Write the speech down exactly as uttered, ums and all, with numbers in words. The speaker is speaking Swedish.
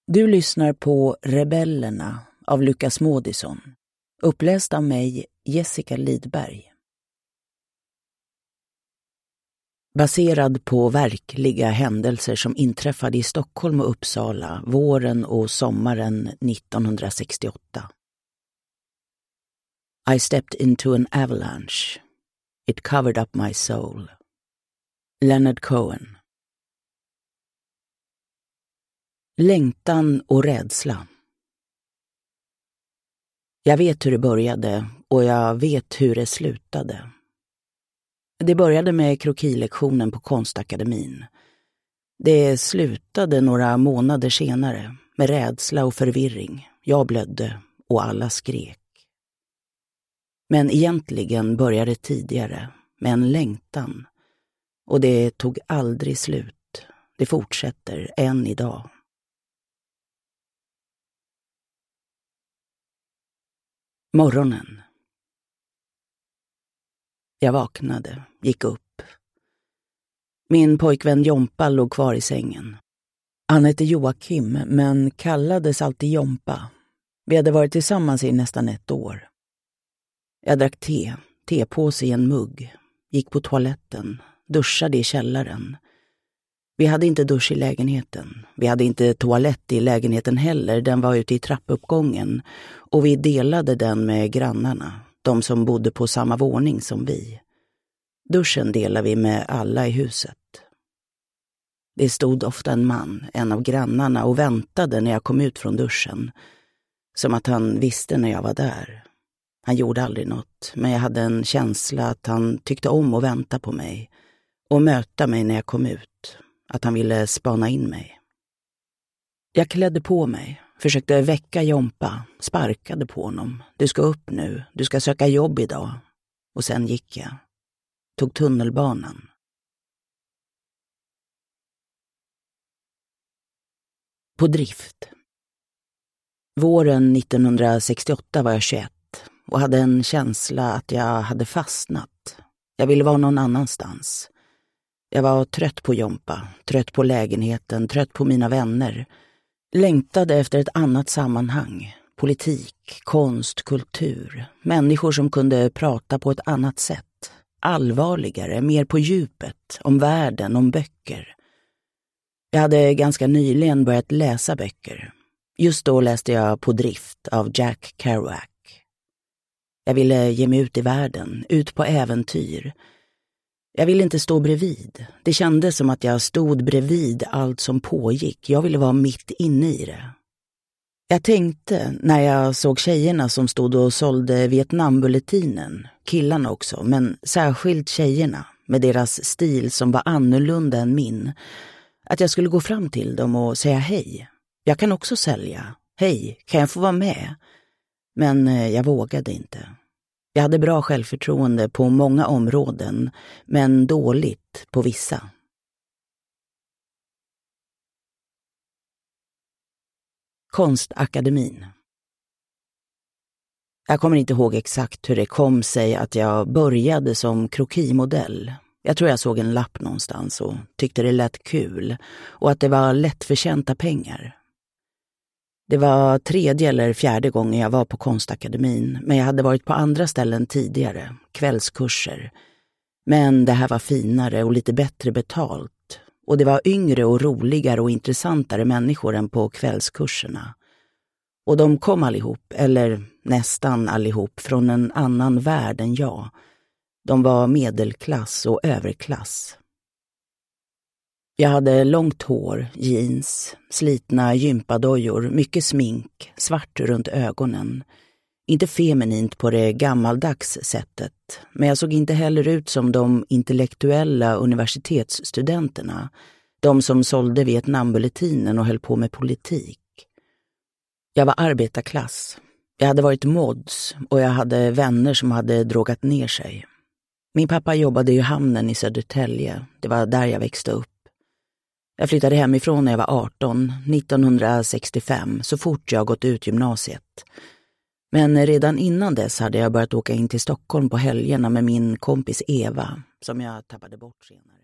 Du lyssnar på Rebellerna av Lukas Moodysson, uppläst av mig, Jessica Lidberg. Baserad på verkliga händelser som inträffade i Stockholm och Uppsala våren och sommaren nittonhundrasextioåtta. I stepped into an avalanche. It covered up my soul. Leonard Cohen. Längtan och rädsla. Jag vet hur det började och jag vet hur det slutade. Det började med krokilektionen på Konstakademin. Det slutade några månader senare med rädsla och förvirring. Jag blödde och alla skrek. Men egentligen började det tidigare med en längtan. Och det tog aldrig slut. Det fortsätter än idag. Morgonen. Jag vaknade, gick upp. Min pojkvän Jompa låg kvar i sängen. Han hette Joakim, men kallades alltid Jompa. Vi hade varit tillsammans i nästan ett år. Jag drack te, tepåse i en mugg, gick på toaletten, duschade i källaren. Vi hade inte dusch i lägenheten. Vi hade inte toalett i lägenheten heller, den var ute i trappuppgången. Och vi delade den med grannarna, de som bodde på samma våning som vi. Duschen delade vi med alla i huset. Det stod ofta en man, en av grannarna, och väntade när jag kom ut från duschen. Som att han visste när jag var där. Han gjorde aldrig något, men jag hade en känsla att han tyckte om att vänta på mig och möta mig när jag kom ut. Att han ville spana in mig. Jag klädde på mig, försökte väcka Jompa, sparkade på honom. Du ska upp nu, du ska söka jobb idag. Och sen gick jag. Tog tunnelbanan. På drift. Våren nittonhundrasextioåtta var jag tjugoett och hade en känsla att jag hade fastnat. Jag ville vara någon annanstans. Jag var trött på Jompa, trött på lägenheten, trött på mina vänner. Längtade efter ett annat sammanhang. Politik, konst, kultur. Människor som kunde prata på ett annat sätt. Allvarligare, mer på djupet, om världen, om böcker. Jag hade ganska nyligen börjat läsa böcker. Just då läste jag På drift av Jack Kerouac. Jag ville ge mig ut i världen, ut på äventyr. Jag ville inte stå bredvid. Det kändes som att jag stod bredvid allt som pågick. Jag ville vara mitt inne i det. Jag tänkte, när jag såg tjejerna som stod och sålde Vietnambulletinen, killarna också, men särskilt tjejerna, med deras stil som var annorlunda än min, att jag skulle gå fram till dem och säga hej. Jag kan också sälja. Hej, kan jag få vara med? Men jag vågade inte. Jag hade bra självförtroende på många områden, men dåligt på vissa. Konstakademin. Jag kommer inte ihåg exakt hur det kom sig att jag började som krokimodell. Jag tror jag såg en lapp någonstans och tyckte det lät kul och att det var lättförtjänta pengar. Det var tredje eller fjärde gången jag var på Konstakademin, men jag hade varit på andra ställen tidigare, kvällskurser. Men det här var finare och lite bättre betalt. Och det var yngre och roligare och intressantare människor än på kvällskurserna. Och de kom allihop, eller nästan allihop, från en annan värld än jag. De var medelklass och överklass. Jag hade långt hår, jeans, slitna gympadojor, mycket smink, svart runt ögonen. Inte feminint på det gammaldags sättet, men jag såg inte heller ut som de intellektuella universitetsstudenterna, de som sålde Vietnambulletinen och höll på med politik. Jag var arbetarklass. Jag hade varit mods och jag hade vänner som hade drogat ner sig. Min pappa jobbade i hamnen i Södertälje, det var där jag växte upp. Jag flyttade hemifrån när jag var arton, nittonhundrasextiofem, så fort jag gått ut gymnasiet. Men redan innan dess hade jag börjat åka in till Stockholm på helgerna med min kompis Eva, som jag tappade bort senare.